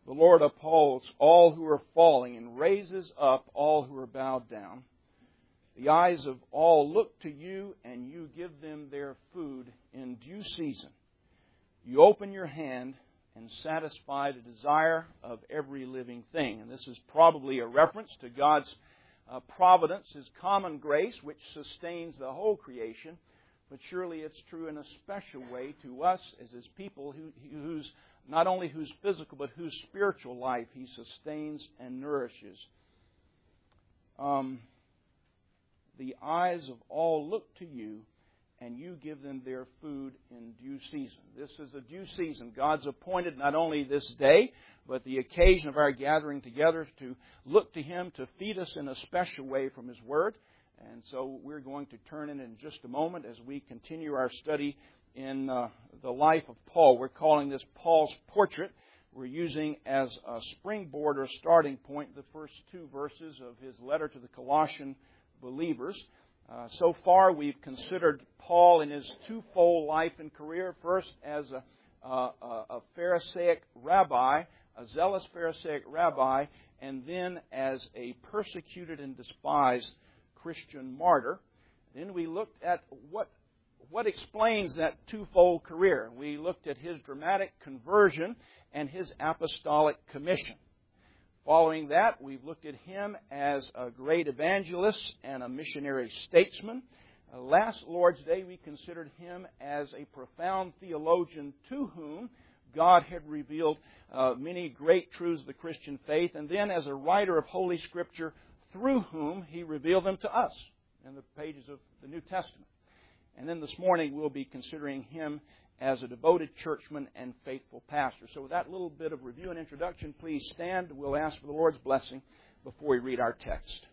The Lord upholds all who are falling and raises up all who are bowed down. The eyes of all look to you, and you give them their food in due season. You open your hand and satisfy the desire of every living thing. And this is probably a reference to God's providence, His common grace, which sustains the whole creation. But surely it's true in a special way to us as His people, whose not only whose physical but whose spiritual life He sustains and nourishes. The eyes of all look to you, and you give them their food in due season. This is a due season. God's appointed not only this day, but the occasion of our gathering together to look to Him to feed us in a special way from His Word. And so we're going to turn in just a moment as we continue our study in the life of Paul. We're calling this Paul's portrait. We're using as a springboard or starting point the first two verses of his letter to the Colossian believers. So far, we've considered Paul in his twofold life and career. First, as a Pharisaic rabbi, a zealous Pharisaic rabbi, and then as a persecuted and despised Christian martyr. Then we looked at what explains that twofold career. We looked at his dramatic conversion and his apostolic commission. Following that, we've looked at him as a great evangelist and a missionary statesman. Last Lord's Day, we considered him as a profound theologian to whom God had revealed many great truths of the Christian faith, and then as a writer of Holy Scripture through whom He revealed them to us in the pages of the New Testament. And then this morning, we'll be considering him as a devoted churchman and faithful pastor. So with that little bit of review and introduction, please stand. We'll ask for the Lord's blessing before we read our text.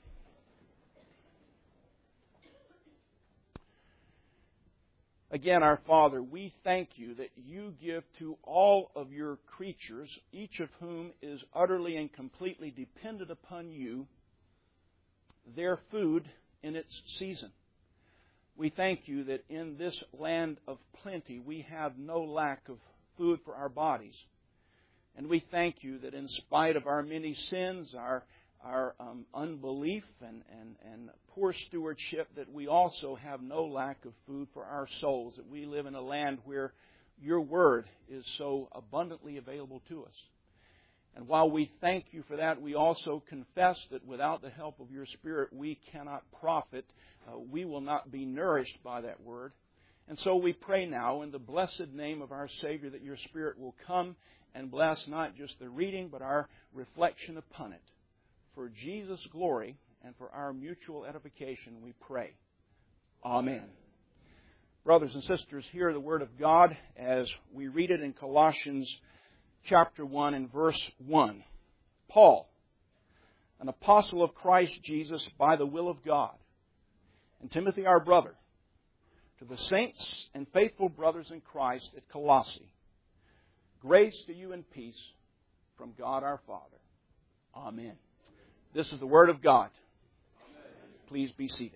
Again, our Father, we thank You that You give to all of Your creatures, each of whom is utterly and completely dependent upon You, their food in its season. We thank You that in this land of plenty we have no lack of food for our bodies. And we thank You that in spite of our many sins, our unbelief and poor stewardship, that we also have no lack of food for our souls, that we live in a land where Your Word is so abundantly available to us. And while we thank You for that, we also confess that without the help of Your Spirit, we cannot profit. We will not be nourished by that Word. And so we pray now in the blessed name of our Savior that Your Spirit will come and bless not just the reading, but our reflection upon it. For Jesus' glory and for our mutual edification, we pray. Amen. Brothers and sisters, hear the Word of God as we read it in Colossians chapter 1 and verse 1. Paul, an apostle of Christ Jesus by the will of God, and Timothy our brother, to the saints and faithful brothers in Christ at Colossae, grace to you and peace from God our Father. Amen. This is the Word of God. Please be seated.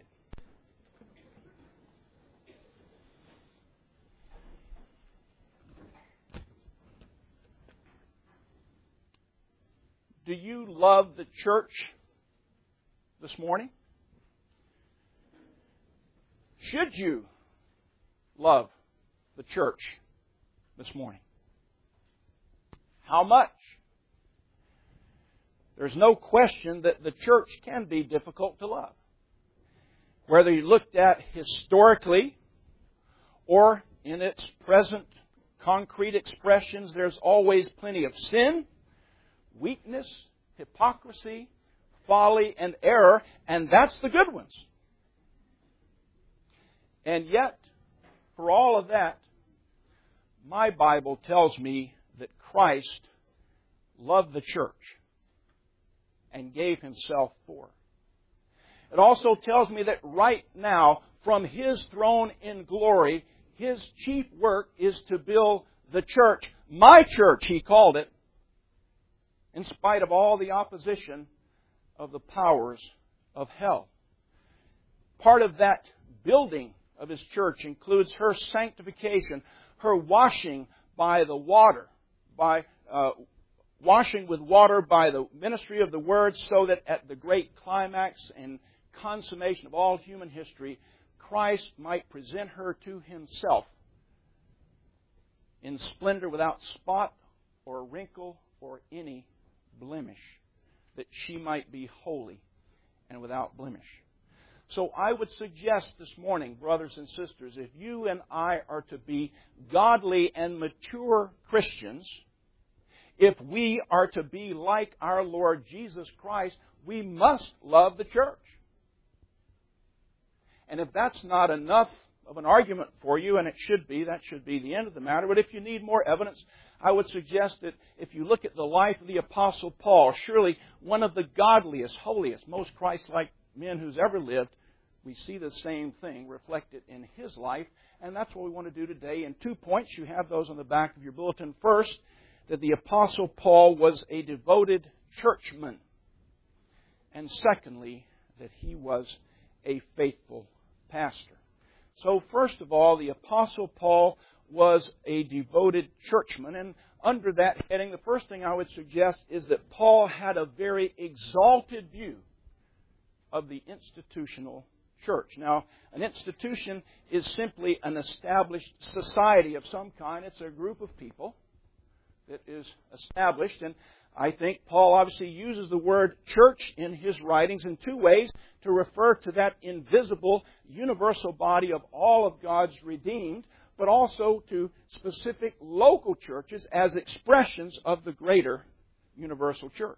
Do you love the church this morning? Should you love the church this morning? How much? There's no question that the church can be difficult to love. Whether you looked at historically or in its present concrete expressions, there's always plenty of sin, weakness, hypocrisy, folly, and error, and that's the good ones. And yet, for all of that, my Bible tells me that Christ loved the church and gave Himself for her. It also tells me that right now, from His throne in glory, His chief work is to build the church. My church, He called it, in spite of all the opposition of the powers of hell. Part of that building of His church includes her sanctification, her washing by the water, by washing with water by the ministry of the Word, so that at the great climax and consummation of all human history, Christ might present her to Himself in splendor, without spot or wrinkle or any blemish, that she might be holy and without blemish. So I would suggest this morning, brothers and sisters, if you and I are to be godly and mature Christians, if we are to be like our Lord Jesus Christ, we must love the church. And if that's not enough of an argument for you, and it should be, that should be the end of the matter. But if you need more evidence, I would suggest that if you look at the life of the Apostle Paul, surely one of the godliest, holiest, most Christ-like men who's ever lived, we see the same thing reflected in his life. And that's what we want to do today. In 2 points, you have those on the back of your bulletin. First, that the Apostle Paul was a devoted churchman. And secondly, that he was a faithful pastor. So first of all, the Apostle Paul was a devoted churchman. And under that heading, the first thing I would suggest is that Paul had a very exalted view of the institutional church. Now, an institution is simply an established society of some kind. It's a group of people that is established. And I think Paul obviously uses the word church in his writings in two ways, to refer to that invisible, universal body of all of God's redeemed, but also to specific local churches as expressions of the greater universal church.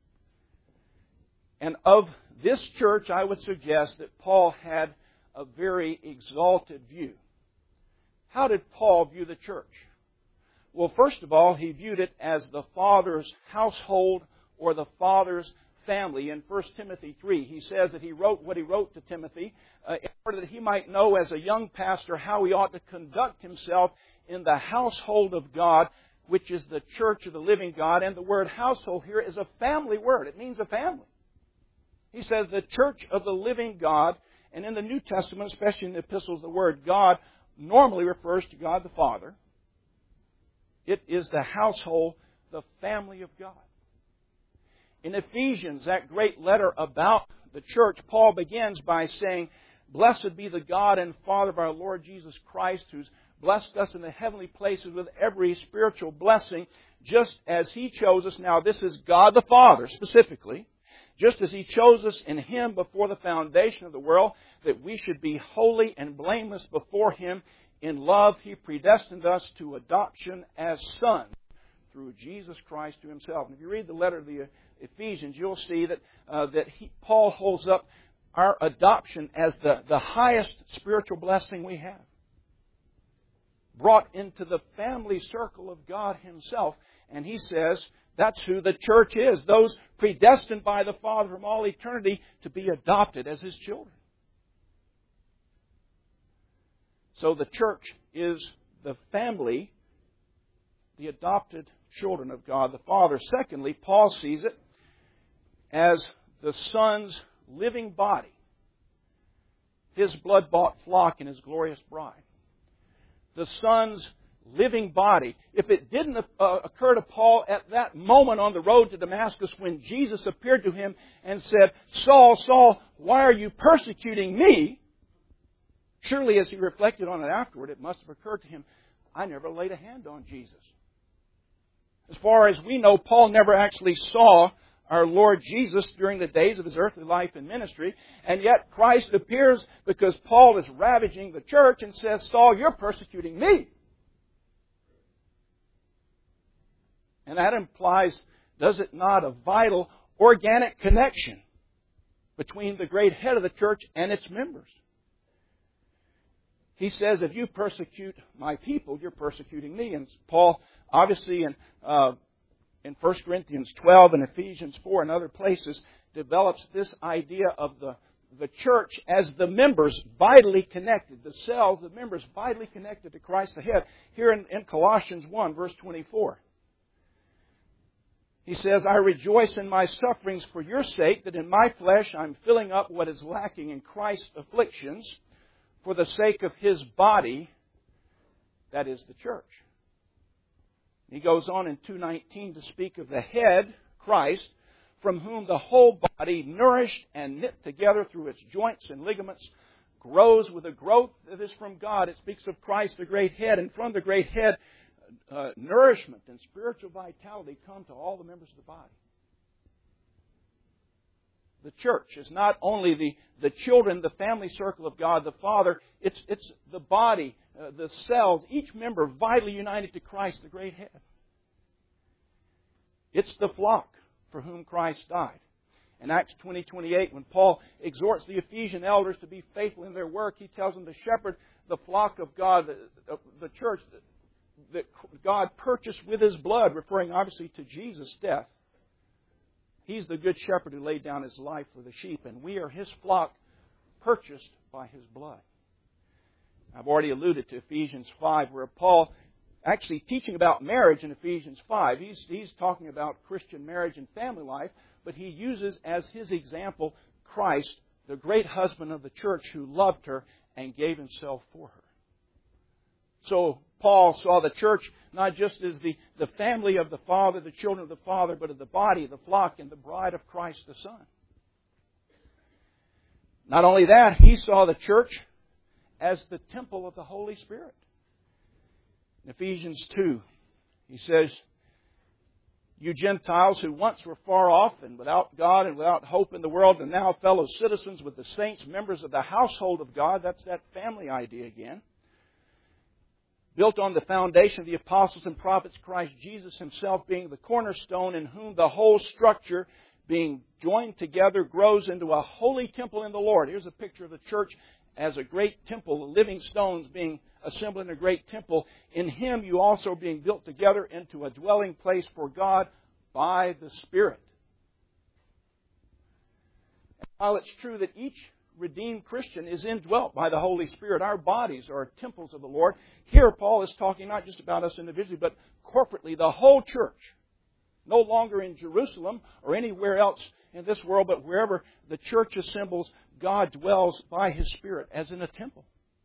And of this church, I would suggest that Paul had a very exalted view. How did Paul view the church? Well, first of all, he viewed it as the Father's household or the Father's family. In 1 Timothy 3, he says that he wrote what he wrote to Timothy in order that he might know as a young pastor how he ought to conduct himself in the household of God, which is the church of the living God. And the word household here is a family word. It means a family. He says the church of the living God, and in the New Testament, especially in the epistles, the word God normally refers to God the Father. It is the household, the family of God. In Ephesians, that great letter about the church, Paul begins by saying, "Blessed be the God and Father of our Lord Jesus Christ, who's blessed us in the heavenly places with every spiritual blessing, just as He chose us." Now, this is God the Father, specifically. Just as He chose us in Him before the foundation of the world, that we should be holy and blameless before Him. In love, He predestined us to adoption as sons through Jesus Christ to Himself. And if you read the letter of the Ephesians, you'll see that Paul holds up our adoption as the highest spiritual blessing we have. Brought into the family circle of God Himself. And he says that's who the church is. Those predestined by the Father from all eternity to be adopted as His children. So the church is the family, the adopted children of God the Father. Secondly, Paul sees it as the Son's living body, His blood-bought flock and His glorious bride. The Son's living body. If it didn't occur to Paul at that moment on the road to Damascus when Jesus appeared to him and said, "Saul, Saul, why are you persecuting me?" Surely as he reflected on it afterward, it must have occurred to him, I never laid a hand on Jesus. As far as we know, Paul never actually saw our Lord Jesus during the days of His earthly life and ministry. And yet Christ appears because Paul is ravaging the church and says, "Saul, you're persecuting me." And that implies, does it not, a vital organic connection between the great head of the church and its members. He says, if you persecute my people, you're persecuting me. And Paul, obviously, in 1 Corinthians 12 and Ephesians 4 and other places, develops this idea of the church as the members vitally connected, the cells, the members vitally connected to Christ the head. Here in Colossians 1, verse 24. He says, "I rejoice in my sufferings for your sake, that in my flesh I'm filling up what is lacking in Christ's afflictions, for the sake of His body," that is the church. He goes on in 2:19 to speak of the head, Christ, from whom the whole body, nourished and knit together through its joints and ligaments, grows with a growth that is from God. It speaks of Christ, the great head, and from the great head, nourishment and spiritual vitality come to all the members of the body. The church is not only the children, the family circle of God the Father, it's the body, the cells, each member vitally united to Christ, the great head. It's the flock for whom Christ died. In Acts 20:28, when Paul exhorts the Ephesian elders to be faithful in their work, he tells them to shepherd the flock of God, the church that God purchased with His blood, referring obviously to Jesus' death. He's the good shepherd who laid down His life for the sheep, and we are His flock purchased by His blood. I've already alluded to Ephesians 5, where Paul, actually teaching about marriage in Ephesians 5, he's talking about Christian marriage and family life, but he uses as his example Christ, the great husband of the church who loved her and gave Himself for her. So Paul saw the church not just as the family of the Father, the children of the Father, but of the body, the flock, and the bride of Christ the Son. Not only that, he saw the church as the temple of the Holy Spirit. In Ephesians 2, he says, "You Gentiles who once were far off and without God and without hope in the world, and now fellow citizens with the saints, members of the household of God," that's that family idea again, "built on the foundation of the apostles and prophets, Christ Jesus Himself being the cornerstone, in whom the whole structure, being joined together, grows into a holy temple in the Lord." Here's a picture of the church as a great temple, the living stones being assembled in a great temple. "In Him you also being built together into a dwelling place for God by the Spirit." And while it's true that each redeemed Christian is indwelt by the Holy Spirit, our bodies are temples of the Lord. Here Paul is talking not just about us individually, but corporately, the whole church. No longer in Jerusalem or anywhere else in this world, but wherever the church assembles, God dwells by His Spirit as in a temple.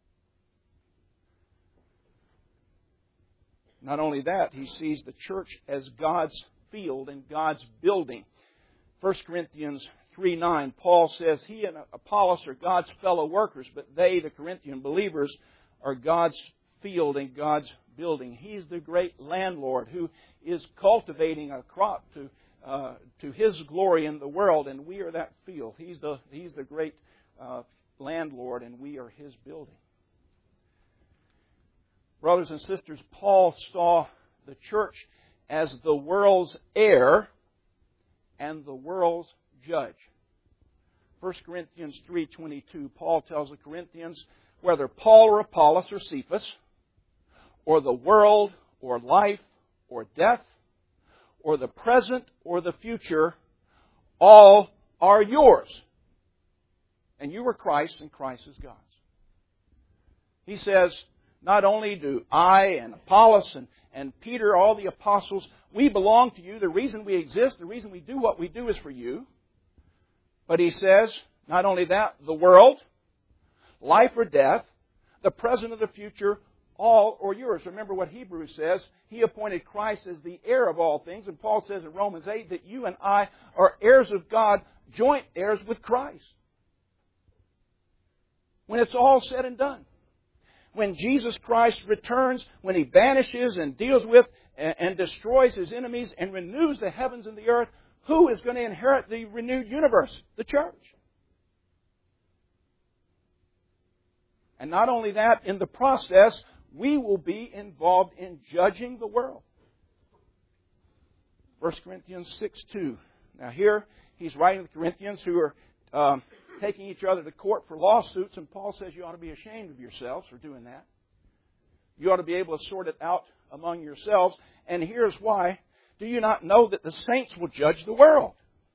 Not only that, he sees the church as God's field and God's building. 1 Corinthians 3:9, Paul says, "He and Apollos are God's fellow workers, but they, the Corinthian believers, are God's field and God's building." He's the great landlord who is cultivating a crop to His glory in the world, and we are that field. He's the great landlord, and we are His building. Brothers and sisters, Paul saw the church as the world's heir and the world's judge. 1 Corinthians 3:22, Paul tells the Corinthians, "Whether Paul or Apollos or Cephas, or the world, or life, or death, or the present, or the future, all are yours. And you are Christ, and Christ is God's." He says, not only do I and Apollos and Peter, all the apostles, we belong to you. The reason we exist, the reason we do what we do is for you. But he says, not only that, the world, life or death, the present or the future, all are yours. Remember what Hebrews says. He appointed Christ as the heir of all things. And Paul says in Romans 8 that you and I are heirs of God, joint heirs with Christ. When it's all said and done. When Jesus Christ returns, when He banishes and deals with and destroys His enemies and renews the heavens and the earth, who is going to inherit the renewed universe? The church. And not only that, in the process, we will be involved in judging the world. 1 Corinthians 6:2. Now here, he's writing to the Corinthians who are taking each other to court for lawsuits, and Paul says you ought to be ashamed of yourselves for doing that. You ought to be able to sort it out among yourselves. And here's why. Do you not know that the saints will judge the world?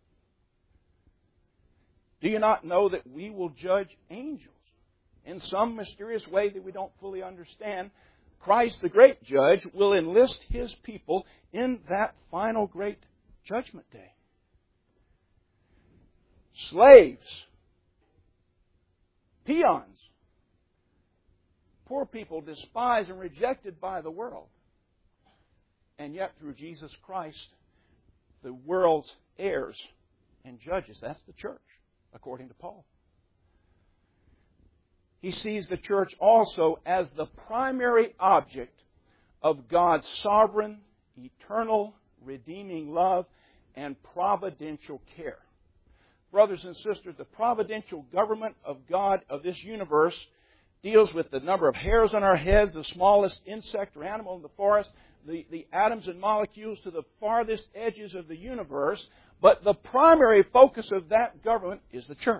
Do you not know that we will judge angels? In some mysterious way that we don't fully understand, Christ, the great judge, will enlist His people in that final great judgment day. Slaves, peons, poor people despised and rejected by the world. and yet through Jesus Christ, the world's heirs and judges. That's the church, according to Paul. He sees the church also as the primary object of God's sovereign, eternal, redeeming love and providential care. Brothers and sisters, the providential government of God of this universe deals with the number of hairs on our heads, the smallest insect or animal in the forest, the atoms and molecules to the farthest edges of the universe. But the primary focus of that government is the church.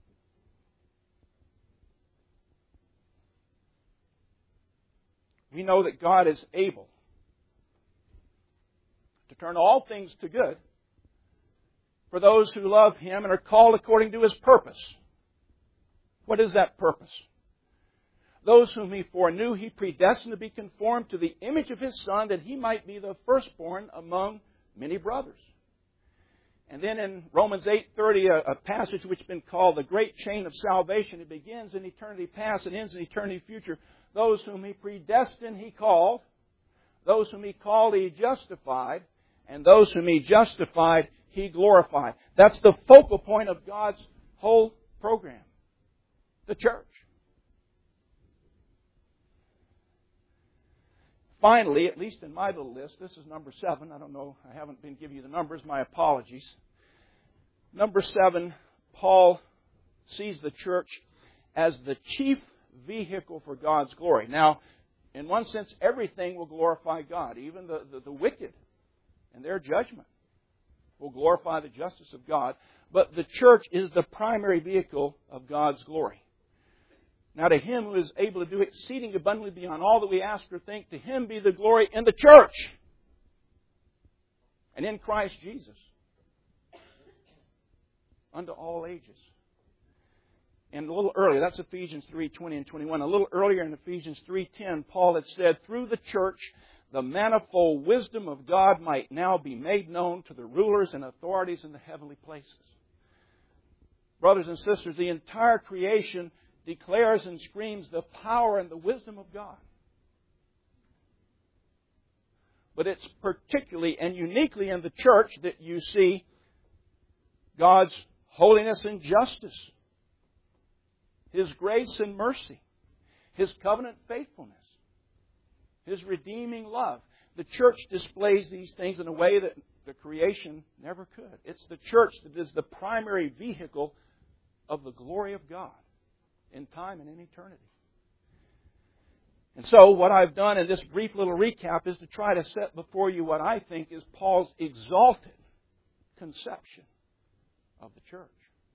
We know that God is able to turn all things to good for those who love Him and are called according to His purpose. What is that purpose? Those whom He foreknew, He predestined to be conformed to the image of His Son, that He might be the firstborn among many brothers. And then in Romans 8:30, a passage which has been called the great chain of salvation. It begins in eternity past and ends in eternity future. Those whom He predestined, He called. Those whom He called, He justified. And those whom He justified, He glorified. That's the focal point of God's whole program. The church. Finally, at least in my little list, this is number 7. I don't know, I haven't been giving you the numbers. My apologies. Number 7, Paul sees the church as the chief vehicle for God's glory. Now, in one sense, everything will glorify God. Even the wicked and their judgment will glorify the justice of God. But the church is the primary vehicle of God's glory. Now to Him who is able to do exceeding abundantly beyond all that we ask or think, to Him be the glory in the church and in Christ Jesus unto all ages. And a little earlier, that's Ephesians 3:20 and 21. A little earlier in Ephesians 3:10, Paul had said, through the church, the manifold wisdom of God might now be made known to the rulers and authorities in the heavenly places. Brothers and sisters, the entire creation declares and screams the power and the wisdom of God. But it's particularly and uniquely in the church that you see God's holiness and justice, His grace and mercy, His covenant faithfulness, His redeeming love. The church displays these things in a way that the creation never could. It's the church that is the primary vehicle of the glory of God in time and in eternity. And so what I've done in this brief little recap is to try to set before you what I think is Paul's exalted conception of the church.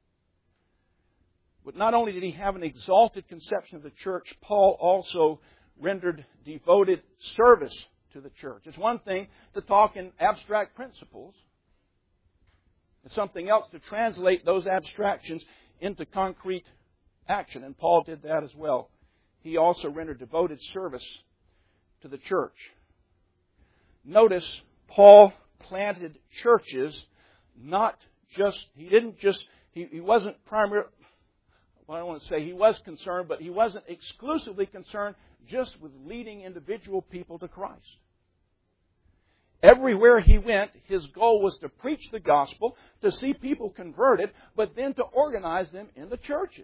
But not only did he have an exalted conception of the church, Paul also rendered devoted service to the church. It's one thing to talk in abstract principles. It's something else to translate those abstractions into concrete action. And Paul did that as well. He also rendered devoted service to the church. Notice, Paul planted churches he wasn't primarily, well, I don't want to say he was concerned, but he wasn't exclusively concerned just with leading individual people to Christ. Everywhere he went, his goal was to preach the gospel, to see people converted, but then to organize them in the churches.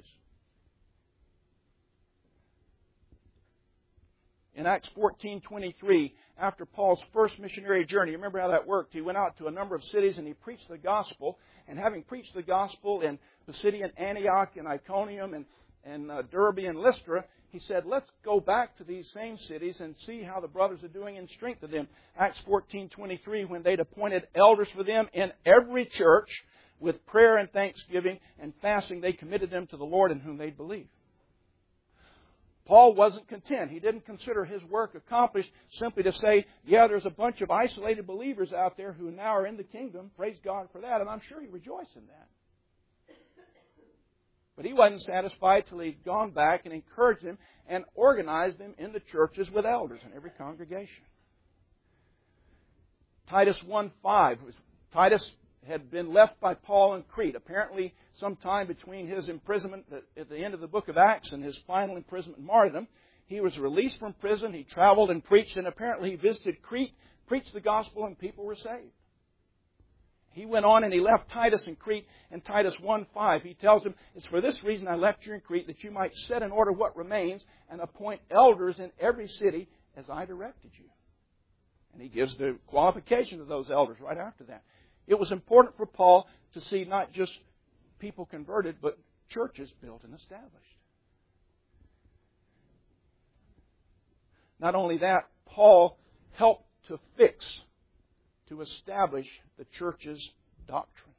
In Acts 14:23, after Paul's first missionary journey, remember how that worked? He went out to a number of cities and he preached the gospel. And having preached the gospel in Pisidian Antioch and Iconium and Derbe and Lystra, he said, let's go back to these same cities and see how the brothers are doing and strengthen them. Acts 14:23, when they'd appointed elders for them in every church, with prayer and thanksgiving and fasting, they committed them to the Lord in whom they'd believe. Paul wasn't content. He didn't consider his work accomplished simply to say, yeah, there's a bunch of isolated believers out there who now are in the kingdom. Praise God for that. And I'm sure he rejoiced in that. But he wasn't satisfied till he'd gone back and encouraged them and organized them in the churches with elders in every congregation. Titus 1:5. Titus had been left by Paul in Crete, apparently sometime between his imprisonment at the end of the book of Acts and his final imprisonment and martyrdom. He was released from prison, he traveled and preached, and apparently he visited Crete preached the gospel and people were saved. He went on and he left Titus in Crete. In Titus 1:5, he tells him, "It's for this reason I left you in Crete, that you might set in order what remains and appoint elders in every city as I directed you." And he gives the qualifications of those elders right after that. It was important for Paul to see not just people converted, but churches built and established. Not only that, Paul helped to establish the church's doctrine.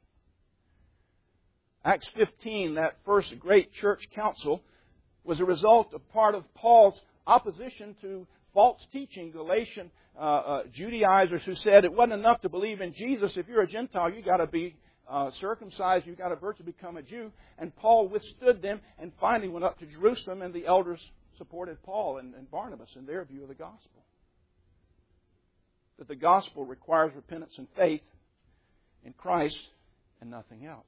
Acts 15, that first great church council, was a result of part of Paul's opposition to false teaching, Galatian Judaizers who said it wasn't enough to believe in Jesus. If you're a Gentile, you've got to be circumcised, you've got to virtually become a Jew. And Paul withstood them and finally went up to Jerusalem, and the elders supported Paul and Barnabas in their view of the gospel. That the gospel requires repentance and faith in Christ and nothing else.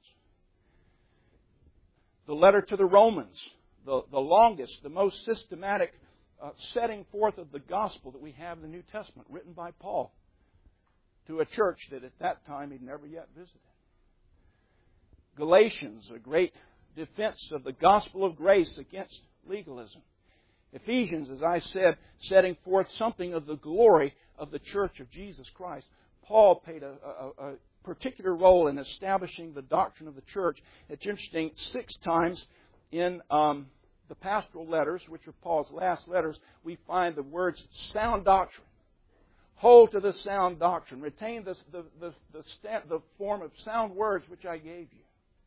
The letter to the Romans, the longest, the most systematic setting forth of the gospel that we have in the New Testament, written by Paul to a church that at that time he'd never yet visited. Galatians, a great defense of the gospel of grace against legalism. Ephesians, as I said, setting forth something of the glory of the church of Jesus Christ. Paul played a particular role in establishing the doctrine of the church. It's interesting, 6 times in the pastoral letters, which are Paul's last letters, we find the words sound doctrine. Hold to the sound doctrine. Retain the form of sound words which I gave you.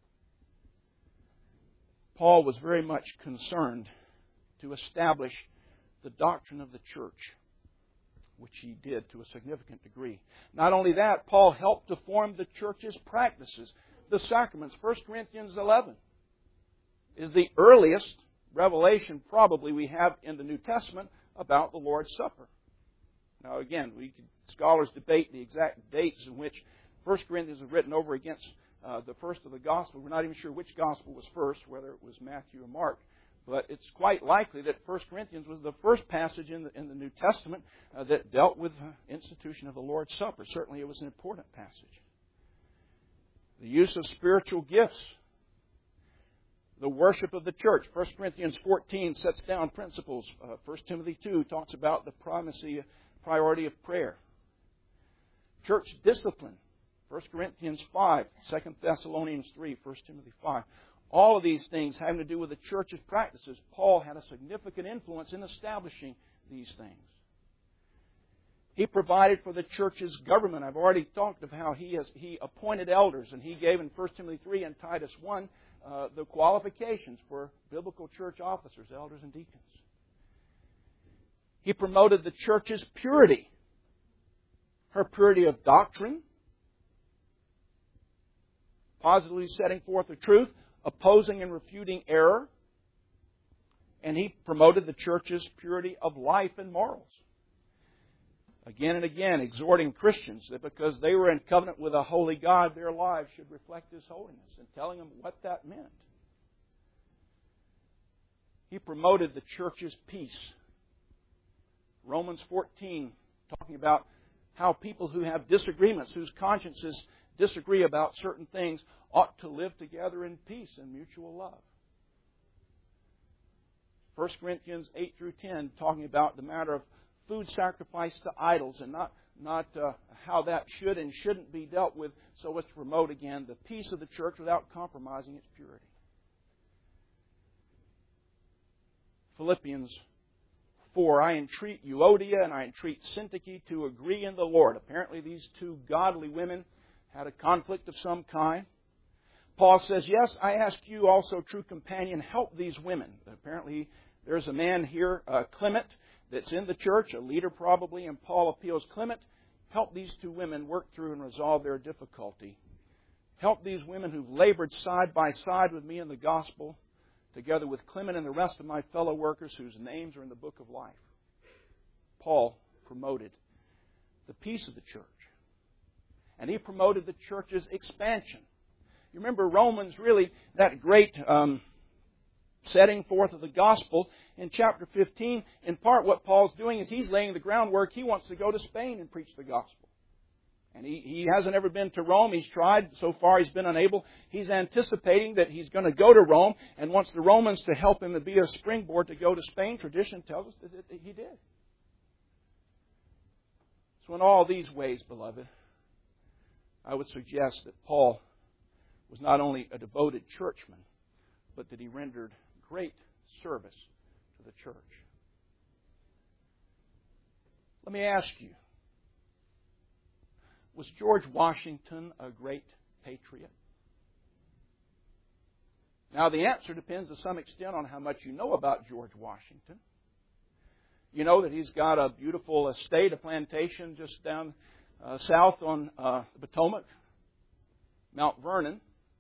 Paul was very much concerned to establish the doctrine of the church, which he did to a significant degree. Not only that, Paul helped to form the church's practices, the sacraments. 1 Corinthians 11 is the earliest revelation probably we have in the New Testament about the Lord's Supper. Now again, scholars debate the exact dates in which 1 Corinthians was written over against the first of the Gospel. We're not even sure which Gospel was first, whether it was Matthew or Mark. But it's quite likely that 1 Corinthians was the first passage in the New Testament that dealt with the institution of the Lord's Supper. Certainly it was an important passage. The use of spiritual gifts. The worship of the church. 1 Corinthians 14 sets down principles. 1 Timothy 2 talks about the priority of prayer. Church discipline. 1 Corinthians 5, 2 Thessalonians 3, 1 Timothy 5. All of these things having to do with the church's practices. Paul had a significant influence in establishing these things. He provided for the church's government. I've already talked of how he appointed elders, and he gave in 1 Timothy 3 and Titus 1 the qualifications for biblical church officers, elders, and deacons. He promoted the church's purity, her purity of doctrine, positively setting forth the truth, opposing and refuting error, and he promoted the church's purity of life and morals. Again and again, exhorting Christians that because they were in covenant with a holy God, their lives should reflect His holiness, and telling them what that meant. He promoted the church's peace. Romans 14, talking about how people who have disagreements, whose consciences disagree about certain things, ought to live together in peace and mutual love. 1 Corinthians 8 through 10, talking about the matter of food sacrificed to idols, and not how that should and shouldn't be dealt with, so as to promote again the peace of the church without compromising its purity. Philippians 4, I entreat Euodia and I entreat Syntyche to agree in the Lord. Apparently these two godly women had a conflict of some kind. Paul says, yes, I ask you also, true companion, help these women. Apparently there's a man here, Clement, that's in the church, a leader probably, and Paul appeals, Clement, help these two women work through and resolve their difficulty. Help these women who've labored side by side with me in the gospel, together with Clement and the rest of my fellow workers whose names are in the book of life. Paul promoted the peace of the church. And he promoted the church's expansion. You remember Romans, really, that great setting forth of the gospel in chapter 15. In part, what Paul's doing is he's laying the groundwork. He wants to go to Spain and preach the gospel. And he hasn't ever been to Rome. He's tried. So far, he's been unable. He's anticipating that he's going to go to Rome and wants the Romans to help him to be a springboard to go to Spain. Tradition tells us that he did. So in all these ways, beloved, I would suggest that Paul was not only a devoted churchman, but that he rendered great service to the church. Let me ask you, was George Washington a great patriot? Now, the answer depends to some extent on how much you know about George Washington. You know that he's got a beautiful estate, a plantation just down south on the Potomac, Mount Vernon.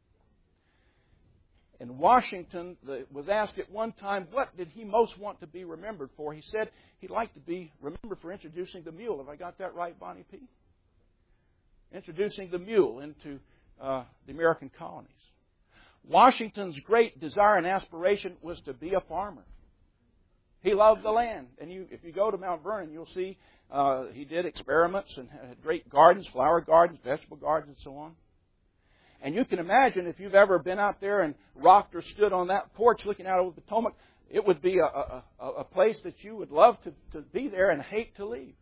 And Washington was asked at one time, what did he most want to be remembered for? He said he'd like to be remembered for introducing the mule. Have I got that right, Bonnie P? Introducing the mule into the American colonies. Washington's great desire and aspiration was to be a farmer. He loved the land. And if you go to Mount Vernon, you'll see he did experiments and had great gardens, flower gardens, vegetable gardens, and so on. And you can imagine if you've ever been out there and rocked or stood on that porch looking out over the Potomac, it would be a place that you would love to be there and hate to leave.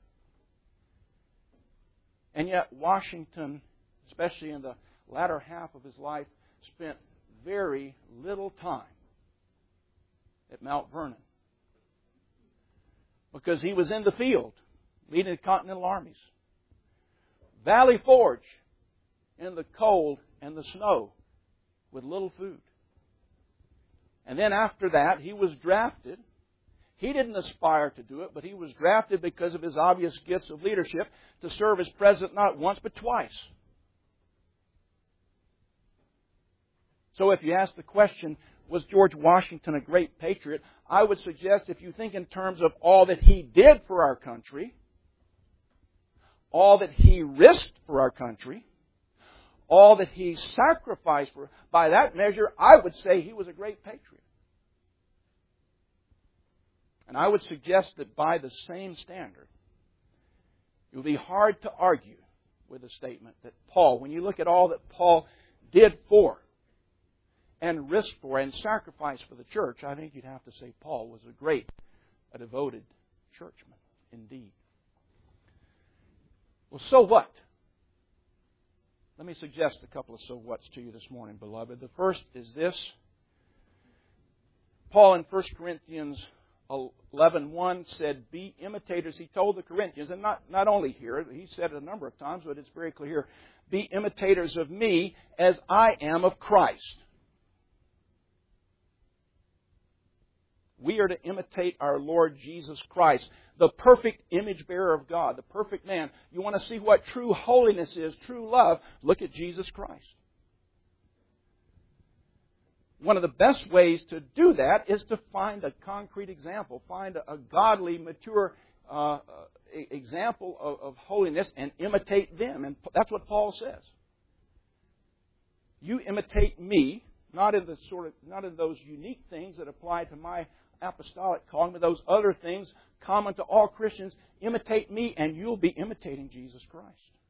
And yet Washington, especially in the latter half of his life, spent very little time at Mount Vernon, because he was in the field leading the Continental armies. Valley Forge in the cold and the snow with little food. And then after that, he was drafted. He didn't aspire to do it, but he was drafted because of his obvious gifts of leadership to serve as president not once but twice. So if you ask the question, was George Washington a great patriot? I would suggest if you think in terms of all that he did for our country, all that he risked for our country, all that he sacrificed for, by that measure, I would say he was a great patriot. And I would suggest that by the same standard, it would be hard to argue with the statement that Paul, when you look at all that Paul did for and risked for and sacrificed for the church, I think you'd have to say Paul was a devoted churchman indeed. Well, so what? Let me suggest a couple of so whats to you this morning, beloved. The first is this. Paul in 1 Corinthians 11:1 said, be imitators. He told the Corinthians, and not only here, he said it a number of times, but it's very clear here, be imitators of me as I am of Christ. We are to imitate our Lord Jesus Christ, the perfect image bearer of God, the perfect man. You want to see what true holiness is, true love, look at Jesus Christ. One of the best ways to do that is to find a concrete example, find a godly, mature example of holiness and imitate them. And that's what Paul says. You imitate me, not in those unique things that apply to my apostolic calling, but those other things common to all Christians. Imitate me and you'll be imitating Jesus Christ.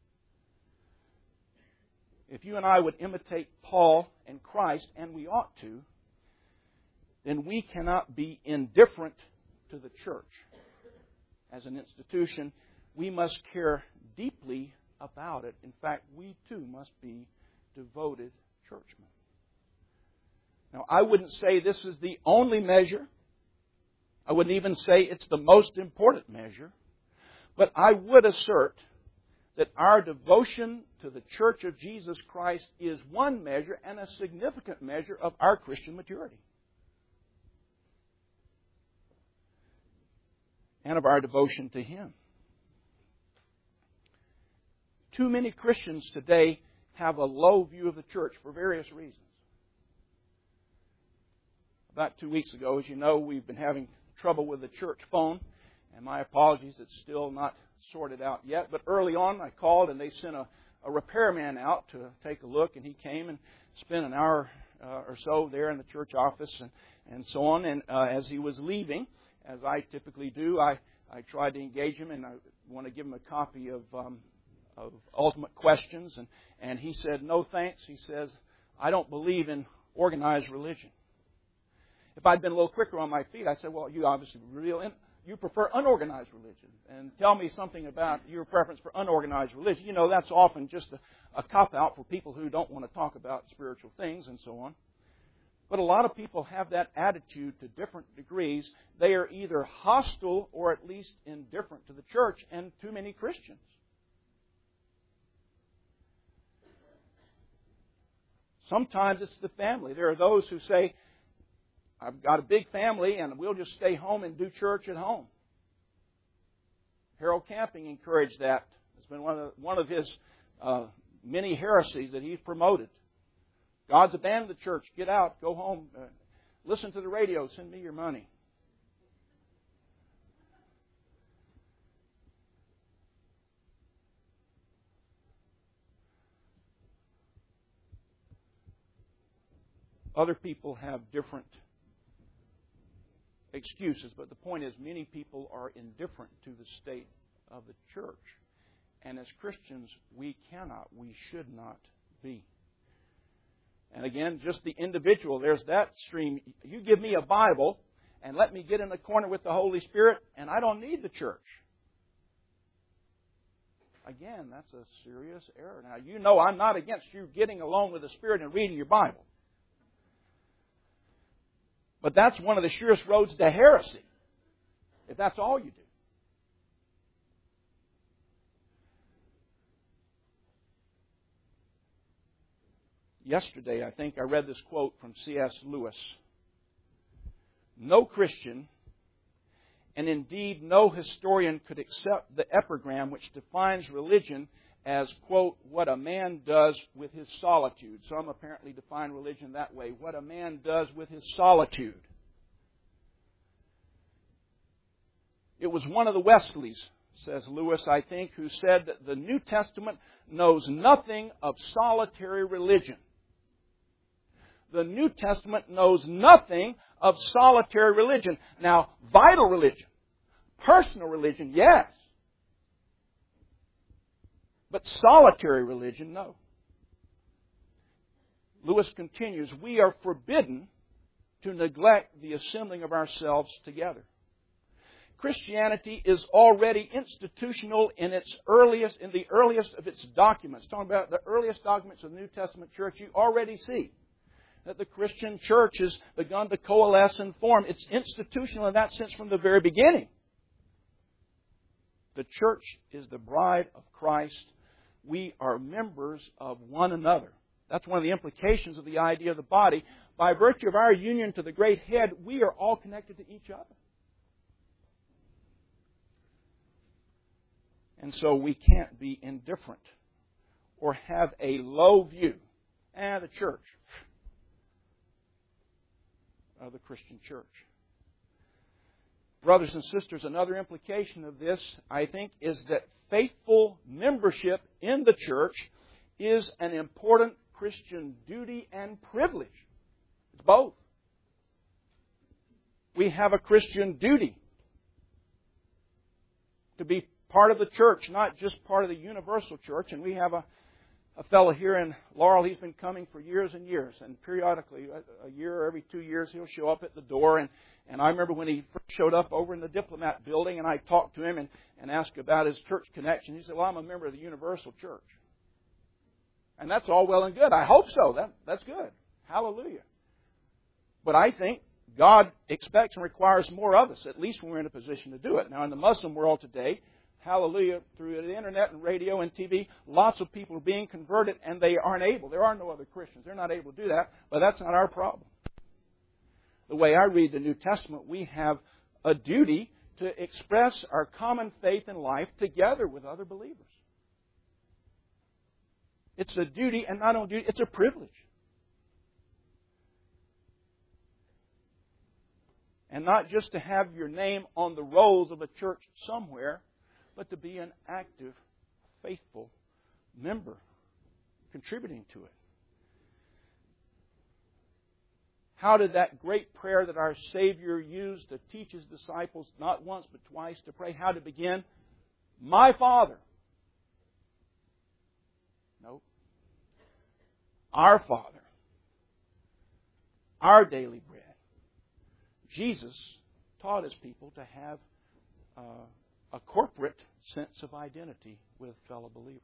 If you and I would imitate Paul and Christ, and we ought to, then we cannot be indifferent to the church as an institution. We must care deeply about it. In fact, we too must be devoted churchmen. Now, I wouldn't say this is the only measure. I wouldn't even say it's the most important measure. But I would assert that our devotion to the Church of Jesus Christ is one measure and a significant measure of our Christian maturity. And of our devotion to Him. Too many Christians today have a low view of the church for various reasons. About 2 weeks ago, as you know, we've been having trouble with the church phone. And my apologies, it's still not sorted out yet. But early on, I called and they sent a a repairman out to take a look, and he came and spent an hour or so there in the church office and so on. And as he was leaving, as I typically do, I tried to engage him, and I want to give him a copy of Ultimate Questions. And he said, "No thanks." He says, "I don't believe in organized religion." If I'd been a little quicker on my feet, I said, "Well, you obviously you prefer unorganized religion. And tell me something about your preference for unorganized religion." You know, that's often just a cop-out for people who don't want to talk about spiritual things and so on. But a lot of people have that attitude to different degrees. They are either hostile or at least indifferent to the church and to many Christians. Sometimes it's the family. There are those who say, "I've got a big family and we'll just stay home and do church at home." Harold Camping encouraged that. It's been one of his many heresies that he's promoted. God's abandoned the church. Get out. Go home. Listen to the radio. Send me your money. Other people have different excuses, but the point is many people are indifferent to the state of the church. And as Christians, we should not be. And again, just the individual, there's that stream. You give me a Bible and let me get in the corner with the Holy Spirit, and I don't need the church. Again, that's a serious error. Now, you know I'm not against you getting along with the Spirit and reading your Bible. But that's one of the surest roads to heresy, if that's all you do. Yesterday, I think I read this quote from C.S. Lewis. "No Christian, and indeed no historian, could accept the epigram which defines religion as, quote, what a man does with his solitude." Some apparently define religion that way. What a man does with his solitude. It was one of the Wesleys, says Lewis, I think, who said that the New Testament knows nothing of solitary religion. The New Testament knows nothing of solitary religion. Now, vital religion, personal religion, yes. But solitary religion, no. Lewis continues, "We are forbidden to neglect the assembling of ourselves together." Christianity is already institutional in the earliest of its documents. Talking about the earliest documents of the New Testament church, you already see that the Christian church has begun to coalesce and form. It's institutional in that sense from the very beginning. The church is the bride of Christ. We are members of one another. That's one of the implications of the idea of the body. By virtue of our union to the great head, we are all connected to each other. And so we can't be indifferent or have a low view. The church. Of the Christian church. Brothers and sisters, another implication of this, I think, is that faithful membership in the church is an important Christian duty and privilege. It's both. We have a Christian duty to be part of the church, not just part of the universal church. And we have a fellow here in Laurel. He's been coming for years and years. And periodically, a year or every 2 years, he'll show up at the door. And I remember when he first showed up over in the Diplomat building, and I talked to him and asked about his church connection. He said, "Well, I'm a member of the Universal Church." And that's all well and good. I hope so. That's good. Hallelujah. But I think God expects and requires more of us, at least when we're in a position to do it. Now, in the Muslim world today, hallelujah, through the internet and radio and TV, lots of people are being converted and they aren't able. There are no other Christians. They're not able to do that, but that's not our problem. The way I read the New Testament, we have a duty to express our common faith in life together with other believers. It's a duty, and not only duty, it's a privilege. And not just to have your name on the rolls of a church somewhere, but to be an active, faithful member contributing to it? How did that great prayer that our Savior used to teach His disciples not once but twice to pray, how did it begin? My Father. No. Our Father. Our daily bread. Jesus taught His people to have a corporate sense of identity with fellow believers.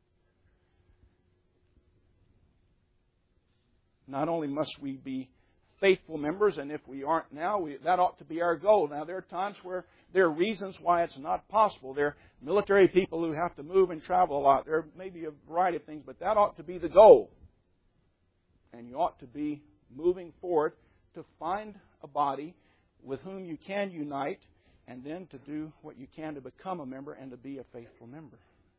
Not only must we be faithful members, and if we aren't now, that ought to be our goal. Now, there are times where there are reasons why it's not possible. There are military people who have to move and travel a lot. There may be a variety of things, but that ought to be the goal. And you ought to be moving forward to find a body with whom you can unite, and then to do what you can to become a member and to be a faithful member.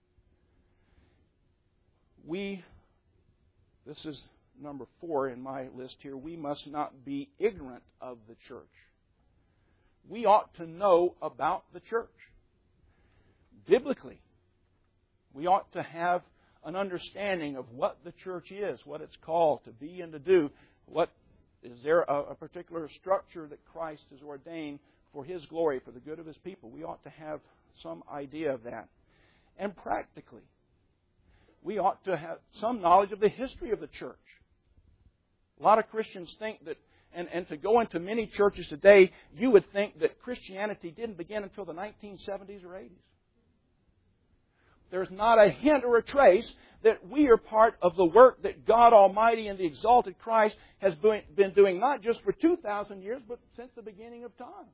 This is number 4 in my list here, we must not be ignorant of the church. We ought to know about the church. Biblically, we ought to have an understanding of what the church is, what it's called to be and to do. Is there a particular structure that Christ has ordained for His glory, for the good of His people? We ought to have some idea of that. And practically, we ought to have some knowledge of the history of the church. A lot of Christians think that, and to go into many churches today, you would think that Christianity didn't begin until the 1970s or 80s. There's not a hint or a trace that we are part of the work that God Almighty and the exalted Christ has been doing, not just for 2,000 years, but since the beginning of time.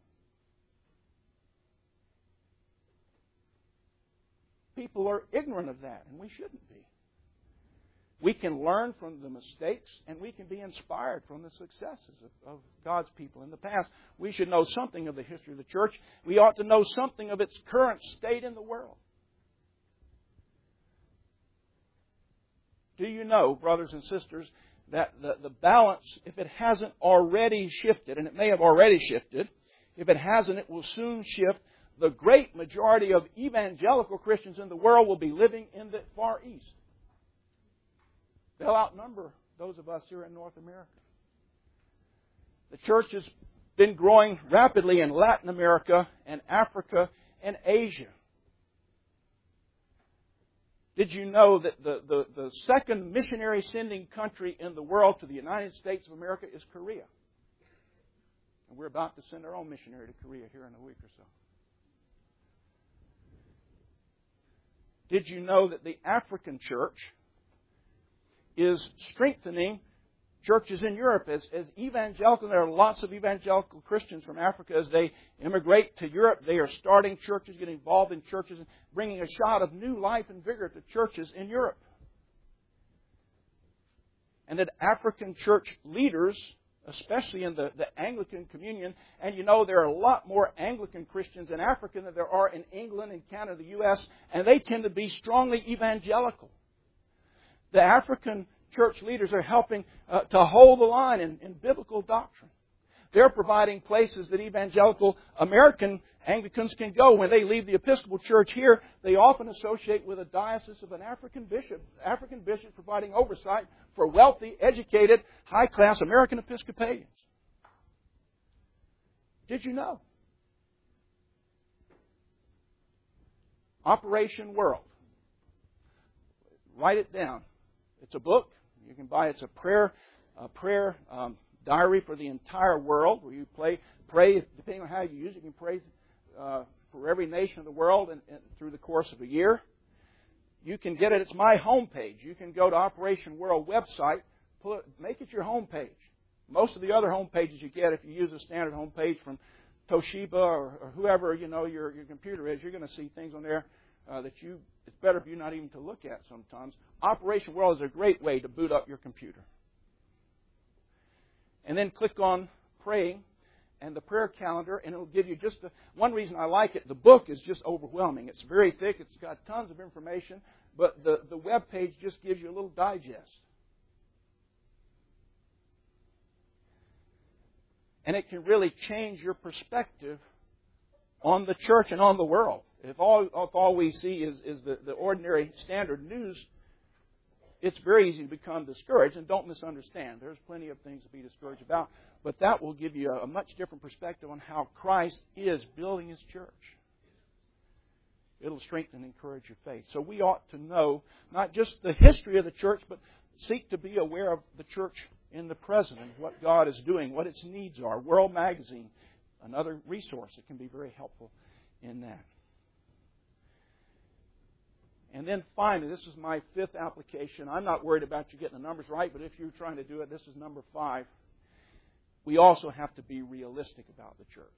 People are ignorant of that, and we shouldn't be. We can learn from the mistakes, and we can be inspired from the successes of God's people in the past. We should know something of the history of the church. We ought to know something of its current state in the world. Do you know, brothers and sisters, that the balance, if it hasn't already shifted, and it may have already shifted, if it hasn't, it will soon shift. The great majority of evangelical Christians in the world will be living in the Far East. They'll outnumber those of us here in North America. The church has been growing rapidly in Latin America and Africa and Asia. Did you know that the second missionary sending country in the world to the United States of America is Korea? And we're about to send our own missionary to Korea here in a week or so. Did you know that the African church is strengthening churches in Europe as evangelical? There are lots of evangelical Christians from Africa. As they immigrate to Europe, they are starting churches, getting involved in churches, and bringing a shot of new life and vigor to churches in Europe. And that African church leaders, especially in the Anglican communion, and you know there are a lot more Anglican Christians in Africa than there are in England and Canada, the U.S., and they tend to be strongly evangelical. The African church leaders are helping to hold the line in biblical doctrine. They're providing places that evangelical American Anglicans can go. When they leave the Episcopal Church here, they often associate with a diocese of an African bishop providing oversight for wealthy, educated, high-class American Episcopalians. Did you know? Operation World. Write it down. It's a book. You can buy it. It's a prayer diary for the entire world, where you pray, depending on how you use it. You can pray for every nation of the world and through the course of a year. You can get it. It's my homepage. You can go to Operation World website, make it your homepage. Most of the other homepages you get, if you use a standard homepage from Toshiba or whoever your computer is, you're going to see things on there that it's better for you not even to look at sometimes. Operation World is a great way to boot up your computer. And then click on Praying and the prayer calendar, and it will give you just one reason I like it. The book is just overwhelming. It's very thick. It's got tons of information, but the web page just gives you a little digest. And it can really change your perspective on the church and on the world. If all we see is the ordinary standard news it's very easy to become discouraged, and don't misunderstand. There's plenty of things to be discouraged about, but that will give you a much different perspective on how Christ is building His church. It'll strengthen and encourage your faith. So we ought to know not just the history of the church, but seek to be aware of the church in the present and what God is doing, what its needs are. World Magazine, another resource that can be very helpful in that. And then finally, this is my fifth application. I'm not worried about you getting the numbers right, but if you're trying to do it, this is number 5. We also have to be realistic about the church.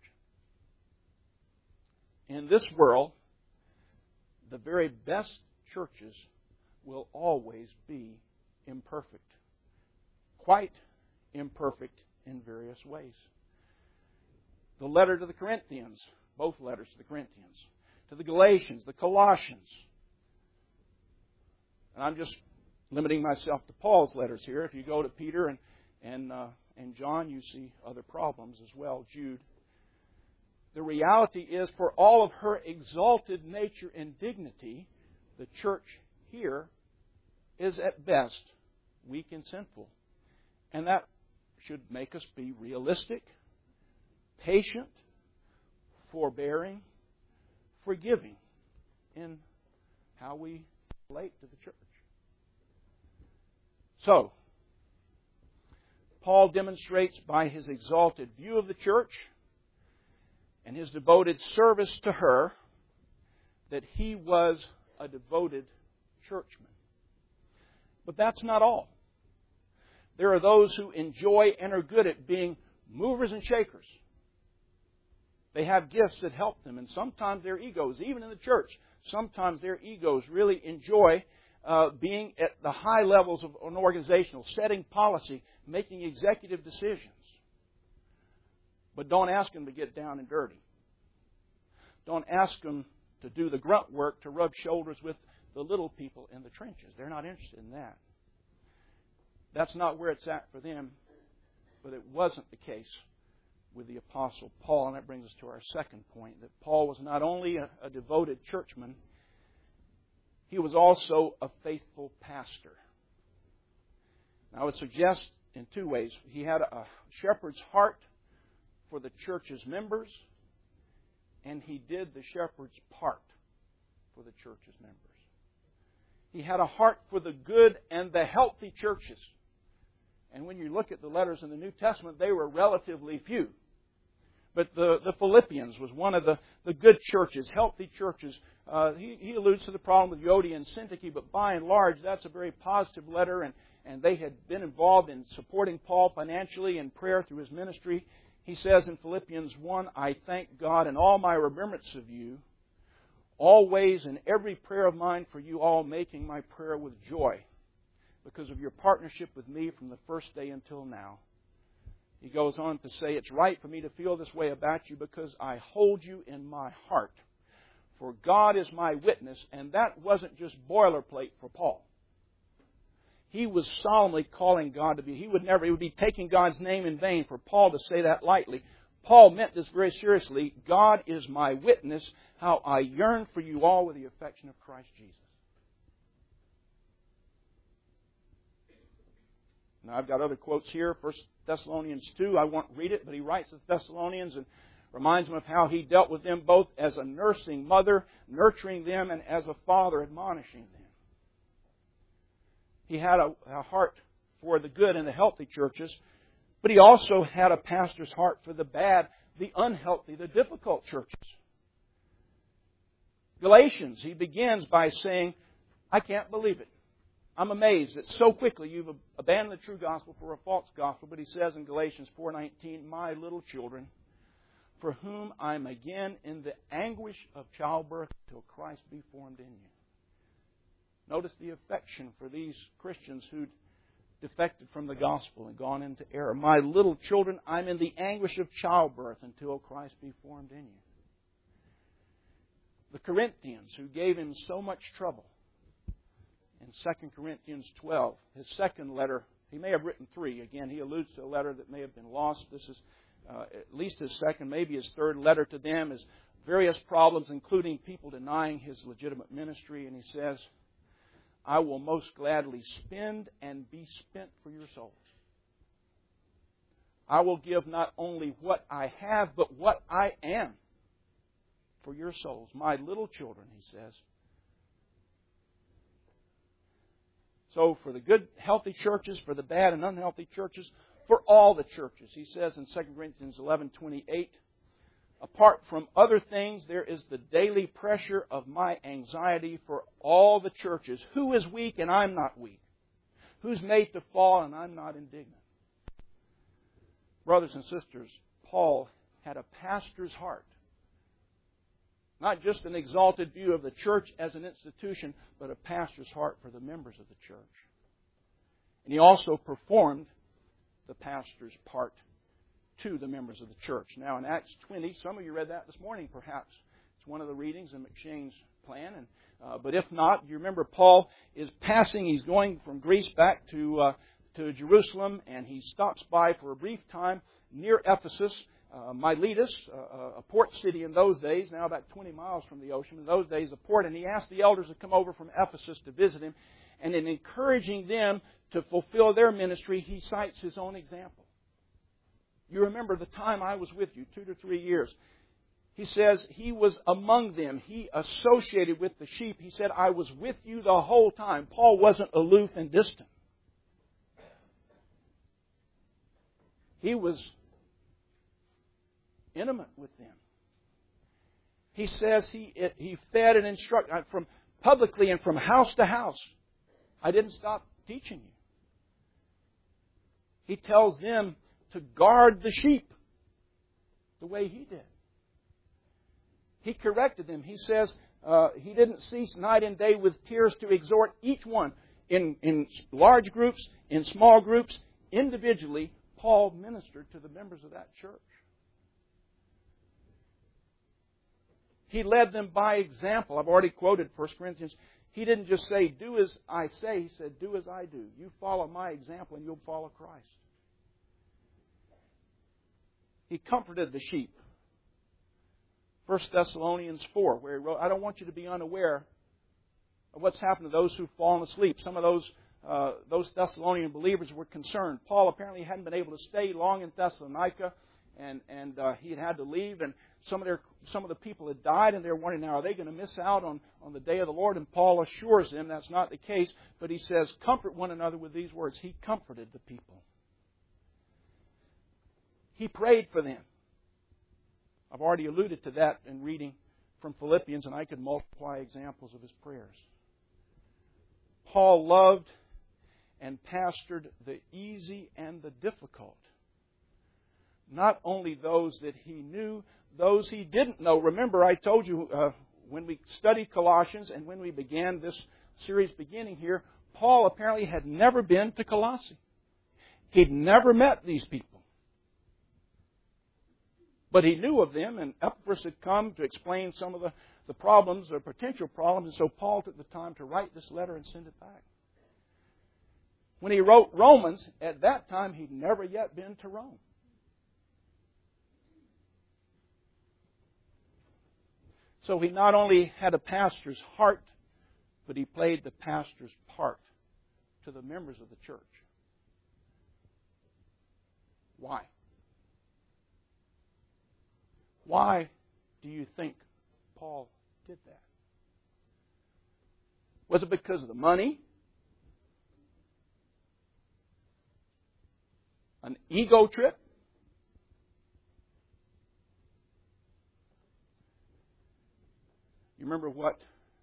In this world, the very best churches will always be imperfect. Quite imperfect in various ways. The letter to the Corinthians, both letters to the Corinthians, to the Galatians, the Colossians. And I'm just limiting myself to Paul's letters here. If you go to Peter and John, you see other problems as well. Jude. The reality is, for all of her exalted nature and dignity, the church here is at best weak and sinful. And that should make us be realistic, patient, forbearing, forgiving in how we relate to the church. So, Paul demonstrates by his exalted view of the church and his devoted service to her that he was a devoted churchman. But that's not all. There are those who enjoy and are good at being movers and shakers. They have gifts that help them, and sometimes their egos, even in the church, sometimes their egos really enjoy being at the high levels of an organizational, setting policy, making executive decisions. But don't ask them to get down and dirty. Don't ask them to do the grunt work, to rub shoulders with the little people in the trenches. They're not interested in that. That's not where it's at for them, but it wasn't the case with the Apostle Paul. And that brings us to our second point, that Paul was not only a devoted churchman, he was also a faithful pastor. Now, I would suggest in 2 ways. He had a shepherd's heart for the church's members, and he did the shepherd's part for the church's members. He had a heart for the good and the healthy churches. And when you look at the letters in the New Testament, they were relatively few. But the Philippians was one of the good churches, healthy churches. He alludes to the problem with Euodia and Syntyche, but by and large, that's a very positive letter, and they had been involved in supporting Paul financially and prayer through his ministry. He says in Philippians 1, I thank God in all my remembrance of you, always in every prayer of mine for you all, making my prayer with joy, because of your partnership with me from the first day until now. He goes on to say, it's right for me to feel this way about you because I hold you in my heart. For God is my witness, and that wasn't just boilerplate for Paul. He was solemnly calling God to be. He would be taking God's name in vain for Paul to say that lightly. Paul meant this very seriously. God is my witness, how I yearn for you all with the affection of Christ Jesus. Now, I've got other quotes here. 1 Thessalonians 2, I won't read it, but he writes to the Thessalonians and reminds them of how he dealt with them both as a nursing mother, nurturing them, and as a father, admonishing them. He had a heart for the good and the healthy churches, but he also had a pastor's heart for the bad, the unhealthy, the difficult churches. Galatians, he begins by saying, I can't believe it. I'm amazed that so quickly you've abandoned the true gospel for a false gospel. But he says in Galatians 4:19, my little children, for whom I'm again in the anguish of childbirth till Christ be formed in you. Notice the affection for these Christians who'd defected from the gospel and gone into error. My little children, I'm in the anguish of childbirth until Christ be formed in you. The Corinthians, who gave him so much trouble. In 2 Corinthians 12, his second letter, he may have written 3. Again, he alludes to a letter that may have been lost. This is at least his second, maybe his third letter to them, is various problems, including people denying his legitimate ministry. And he says, I will most gladly spend and be spent for your souls. I will give not only what I have, but what I am for your souls. My little children, he says. So for the good, healthy churches, for the bad and unhealthy churches, for all the churches. He says in 2 Corinthians 11:28, apart from other things, there is the daily pressure of my anxiety for all the churches. Who is weak and I'm not weak? Who's made to fall and I'm not indignant? Brothers and sisters, Paul had a pastor's heart. Not just an exalted view of the church as an institution, but a pastor's heart for the members of the church. And he also performed the pastor's part to the members of the church. Now in Acts 20, some of you read that this morning perhaps. It's one of the readings in McShane's plan. But if not, you remember Paul is passing. He's going from Greece back to Jerusalem, and he stops by for a brief time near Ephesus, Miletus, a port city in those days, now about 20 miles from the ocean. In those days, a port. And he asked the elders to come over from Ephesus to visit him. And in encouraging them to fulfill their ministry, he cites his own example. You remember the time I was with you, 2 to 3 years. He says he was among them. He associated with the sheep. He said, I was with you the whole time. Paul wasn't aloof and distant. He was intimate with them. He says he fed and instructed from publicly and from house to house. I didn't stop teaching you. He tells them to guard the sheep the way he did. He corrected them. He says he didn't cease night and day with tears to exhort each one in large groups, in small groups, individually. Paul ministered to the members of that church. He led them by example. I've already quoted 1 Corinthians. He didn't just say, do as I say. He said, do as I do. You follow my example and you'll follow Christ. He comforted the sheep. 1 Thessalonians 4, where he wrote, I don't want you to be unaware of what's happened to those who've fallen asleep. Some of those Thessalonian believers were concerned. Paul apparently hadn't been able to stay long in Thessalonica, and he had to leave, and some of the people had died, and they're wondering, now, are they going to miss out on the day of the Lord? And Paul assures them that's not the case, but he says, comfort one another with these words. He comforted the people. He prayed for them. I've already alluded to that in reading from Philippians, and I could multiply examples of his prayers. Paul loved and pastored the easy and the difficult. Not only those that he knew, those he didn't know. Remember, I told you when we studied Colossians and when we began this series beginning here, Paul apparently had never been to Colossae. He'd never met these people. But he knew of them, and Epaphras had come to explain some of the problems or potential problems, and so Paul took the time to write this letter and send it back. When he wrote Romans, at that time he'd never yet been to Rome. So he not only had a pastor's heart, but he played the pastor's part to the members of the church. Why? Why do you think Paul did that? Was it because of the money? An ego trip? You remember when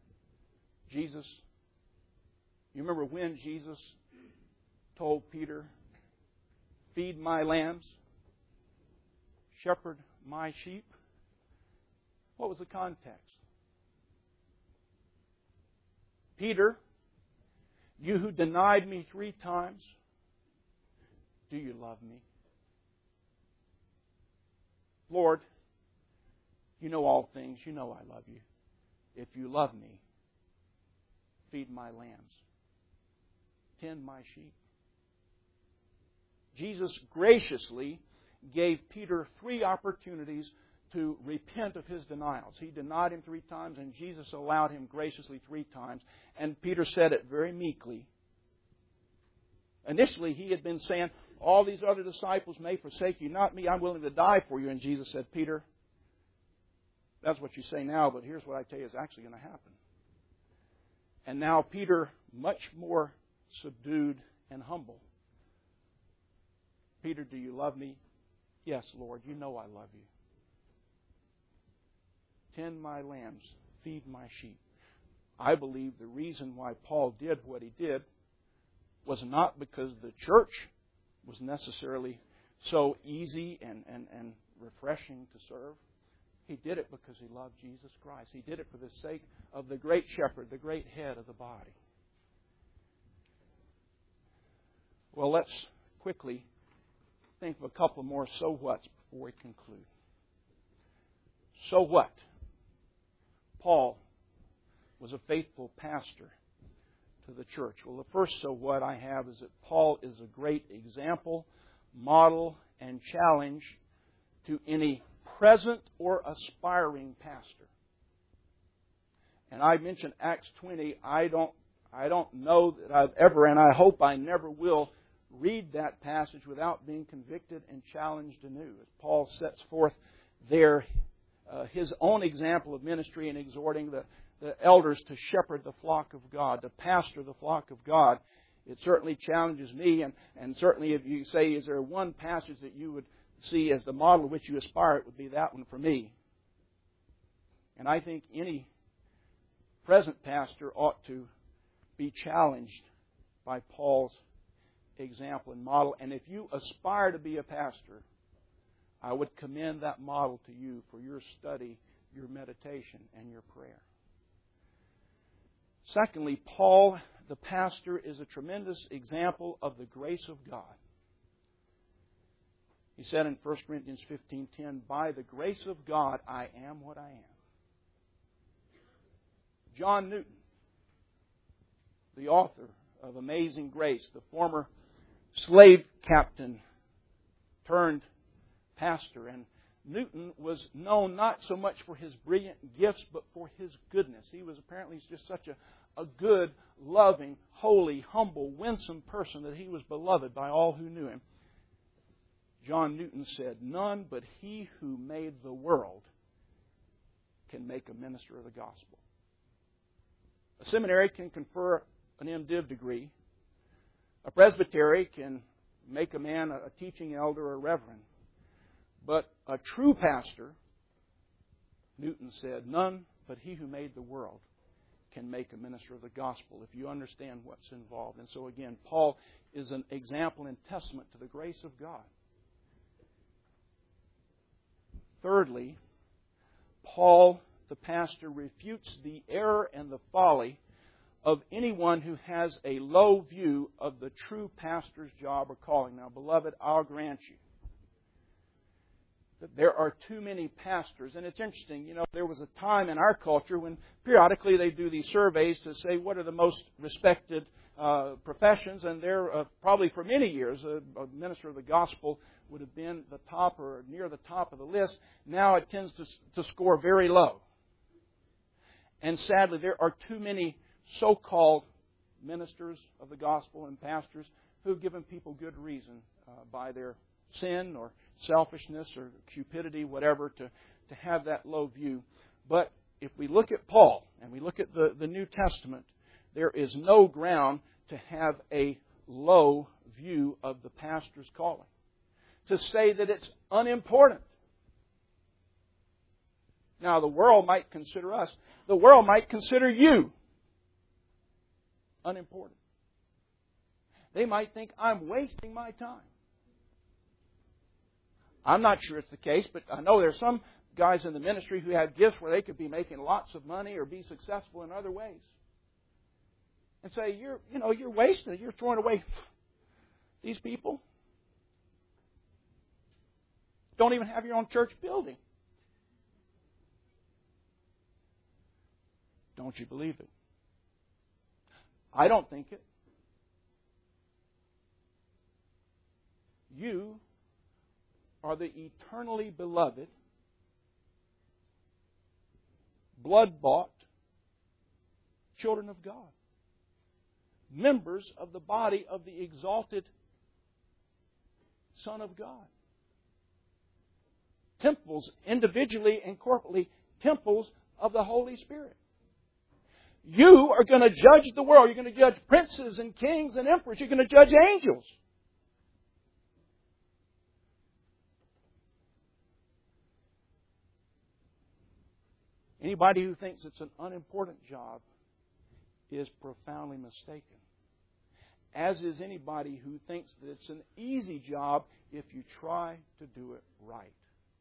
Jesus told Peter, feed my lambs, shepherd my sheep? What was the context? Peter, you who denied me 3 times, do you love me? Lord, you know all things. You know I love you. If you love me, feed my lambs. Tend my sheep. Jesus graciously gave Peter 3 opportunities to repent of his denials. He denied him 3 times, and Jesus allowed him graciously 3 times. And Peter said it very meekly. Initially, he had been saying, all these other disciples may forsake you, not me. I'm willing to die for you. And Jesus said, Peter, that's what you say now, but here's what I tell you is actually going to happen. And now Peter, much more subdued and humble. Peter, do you love me? Yes, Lord, you know I love you. Tend my lambs, feed my sheep. I believe the reason why Paul did what he did was not because the church was necessarily so easy and refreshing to serve. He did it because he loved Jesus Christ. He did it for the sake of the great shepherd, the great head of the body. Well, let's quickly think of a couple more so whats before we conclude. So what? Paul was a faithful pastor to the church. Well, the first so what I have is that Paul is a great example, model, and challenge to any present or aspiring pastor. And I mentioned Acts 20. I don't know that I've ever, and I hope I never will, read that passage without being convicted and challenged anew. As Paul sets forth there his own example of ministry and exhorting the elders to shepherd the flock of God, to pastor the flock of God, it certainly challenges me. And certainly if you say, is there one passage that you would see as the model to which you aspire, it would be that one for me. And I think any present pastor ought to be challenged by Paul's example and model. And if you aspire to be a pastor, I would commend that model to you for your study, your meditation, and your prayer. Secondly, Paul, the pastor, is a tremendous example of the grace of God. He said in 1 Corinthians 15:10, by the grace of God, I am what I am. John Newton, the author of Amazing Grace, the former slave captain turned pastor. And Newton was known not so much for his brilliant gifts, but for his goodness. He was apparently just such a good, loving, holy, humble, winsome person that he was beloved by all who knew him. John Newton said, none but he who made the world can make a minister of the gospel. A seminary can confer an MDiv degree. A presbytery can make a man a teaching elder or a reverend. But a true pastor, Newton said, none but he who made the world can make a minister of the gospel, if you understand what's involved. And so again, Paul is an example and testament to the grace of God. Thirdly, Paul, the pastor, refutes the error and the folly of anyone who has a low view of the true pastor's job or calling. Now, beloved, I'll grant you that there are too many pastors. And it's interesting, there was a time in our culture when periodically they do these surveys to say what are the most respected professions. And there, probably for many years, a minister of the gospel would have been the top or near the top of the list. Now it tends to score very low. And sadly, there are too many so-called ministers of the gospel and pastors who have given people good reason by their sin or selfishness or cupidity, whatever, to have that low view. But if we look at Paul and we look at the New Testament, there is no ground to have a low view of the pastor's calling. To say that it's unimportant. Now, the world might consider us, the world might consider you unimportant. They might think I'm wasting my time. I'm not sure it's the case, but I know there's some guys in the ministry who have gifts where they could be making lots of money or be successful in other ways. And say, you're wasting it. You're throwing away these people. Don't even have your own church building. Don't you believe it? I don't think it. You are the eternally beloved blood-bought children of God. Members of the body of the exalted Son of God. Temples, individually and corporately, temples of the Holy Spirit. You are going to judge the world. You're going to judge princes and kings and emperors. You're going to judge angels. Anybody who thinks it's an unimportant job is profoundly mistaken. As is anybody who thinks that it's an easy job if you try to do it right.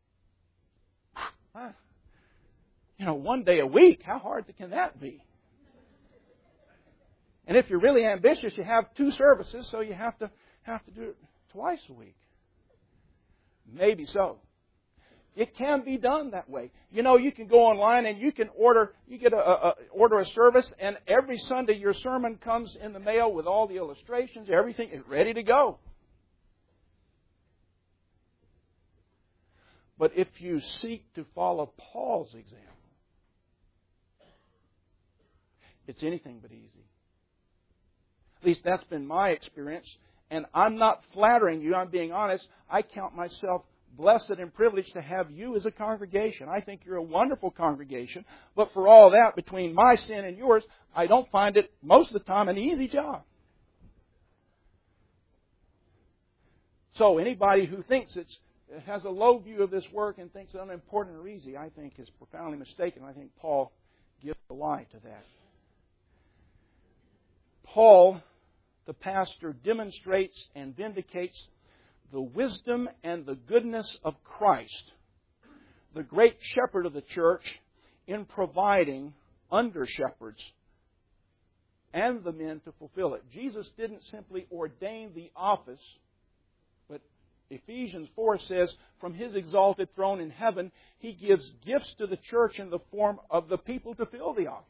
One day a week, how hard can that be? And if you're really ambitious, you have 2 services, so you have to do it twice a week. Maybe so. It can be done that way. You can go online and you can order a service, and every Sunday your sermon comes in the mail with all the illustrations, everything is ready to go. But if you seek to follow Paul's example, it's anything but easy. At least that's been my experience. And I'm not flattering you, I'm being honest. I count myself blessed and privileged to have you as a congregation. I think you're a wonderful congregation. But for all that, between my sin and yours, I don't find it, most of the time, an easy job. So anybody who thinks has a low view of this work and thinks it's unimportant or easy, I think is profoundly mistaken. I think Paul gives a lie to that. Paul, the pastor, demonstrates and vindicates the wisdom and the goodness of Christ, the great shepherd of the church, in providing under-shepherds and the men to fulfill it. Jesus didn't simply ordain the office, but Ephesians 4 says, from His exalted throne in heaven, He gives gifts to the church in the form of the people to fill the office.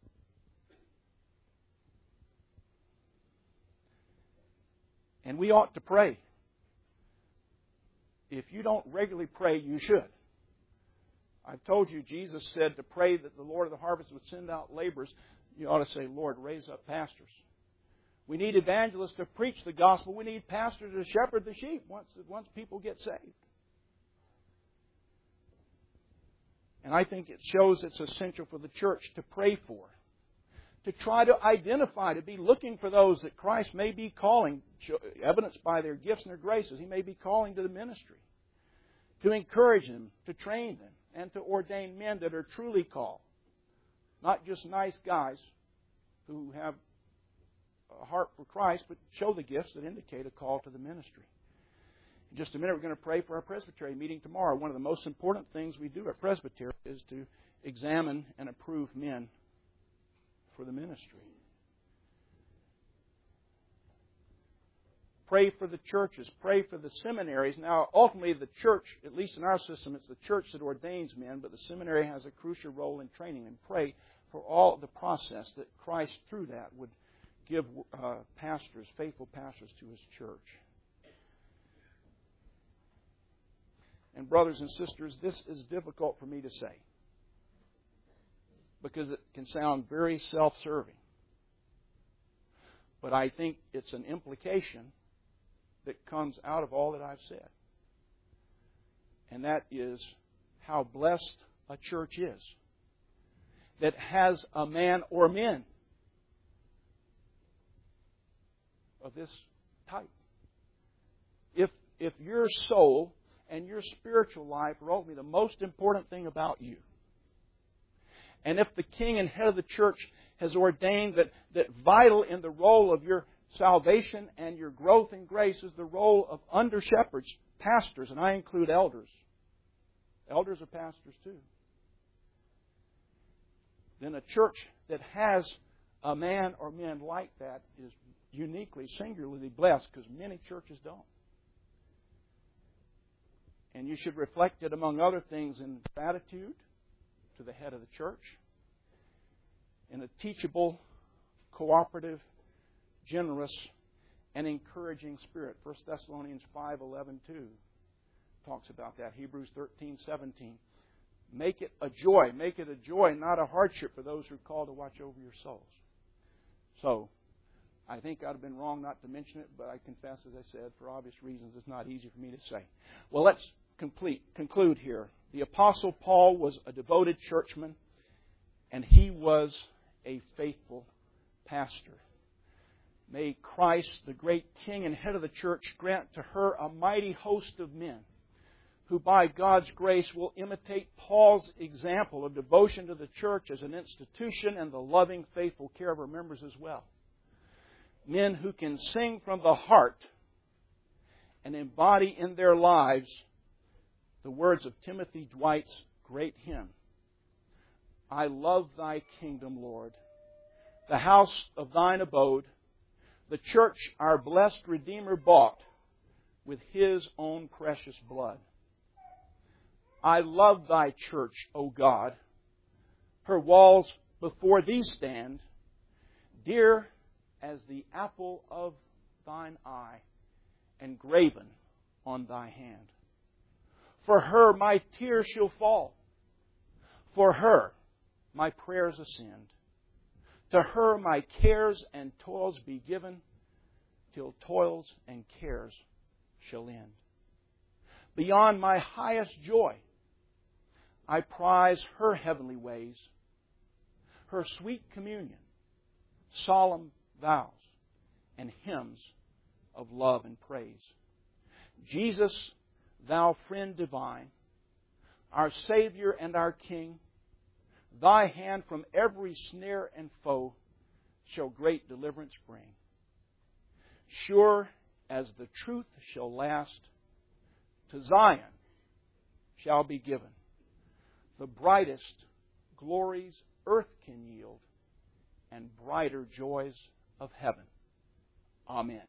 And we ought to pray. If you don't regularly pray, you should. I've told you, Jesus said to pray that the Lord of the harvest would send out laborers. You ought to say, Lord, raise up pastors. We need evangelists to preach the gospel. We need pastors to shepherd the sheep once people get saved. And I think it shows it's essential for the church to pray for, to try to identify, to be looking for those that Christ may be calling, evidenced by their gifts and their graces. He may be calling to the ministry, to encourage them, to train them, and to ordain men that are truly called. Not just nice guys who have a heart for Christ, but show the gifts that indicate a call to the ministry. In just a minute, we're going to pray for our presbytery meeting tomorrow. One of the most important things we do at presbytery is to examine and approve men for the ministry. Pray for the churches. Pray for the seminaries. Now, ultimately, the church, at least in our system, it's the church that ordains men, but the seminary has a crucial role in training. And pray for all the process that Christ, through that, would give pastors, faithful pastors to His church. And brothers and sisters, this is difficult for me to say, because it can sound very self-serving. But I think it's an implication that comes out of all that I've said. And that is how blessed a church is that has a man or men of this type. If your soul and your spiritual life are ultimately the most important thing about you, and if the king and head of the church has ordained that vital in the role of your salvation and your growth in grace is the role of under-shepherds, pastors, and I include elders. Elders are pastors too. Then a church that has a man or men like that is uniquely, singularly blessed, because many churches don't. And you should reflect it, among other things, in gratitude to the head of the church, in a teachable, cooperative, generous, and encouraging spirit. 1 Thessalonians 5:11-2 talks about that. Hebrews 13:17. Make it a joy. Make it a joy, not a hardship for those who are called to watch over your souls. So, I think I'd have been wrong not to mention it, but I confess, as I said, for obvious reasons, it's not easy for me to say. Well, let's conclude here. The Apostle Paul was a devoted churchman, and he was a faithful pastor. May Christ, the great King and head of the church, grant to her a mighty host of men who by God's grace will imitate Paul's example of devotion to the church as an institution and the loving, faithful care of her members as well. Men who can sing from the heart and embody in their lives the words of Timothy Dwight's great hymn, I love Thy kingdom, Lord, the house of Thine abode, the church our blessed Redeemer bought with His own precious blood. I love Thy church, O God. Her walls before Thee stand, dear as the apple of Thine eye, engraven on Thy hand. For her my tears shall fall. For her my prayers ascend. To her my cares and toils be given, till toils and cares shall end. Beyond my highest joy, I prize her heavenly ways, her sweet communion, solemn vows, and hymns of love and praise. Jesus, Thou friend divine, our Savior and our King, Thy hand from every snare and foe shall great deliverance bring. Sure as the truth shall last, to Zion shall be given the brightest glories earth can yield and brighter joys of heaven. Amen.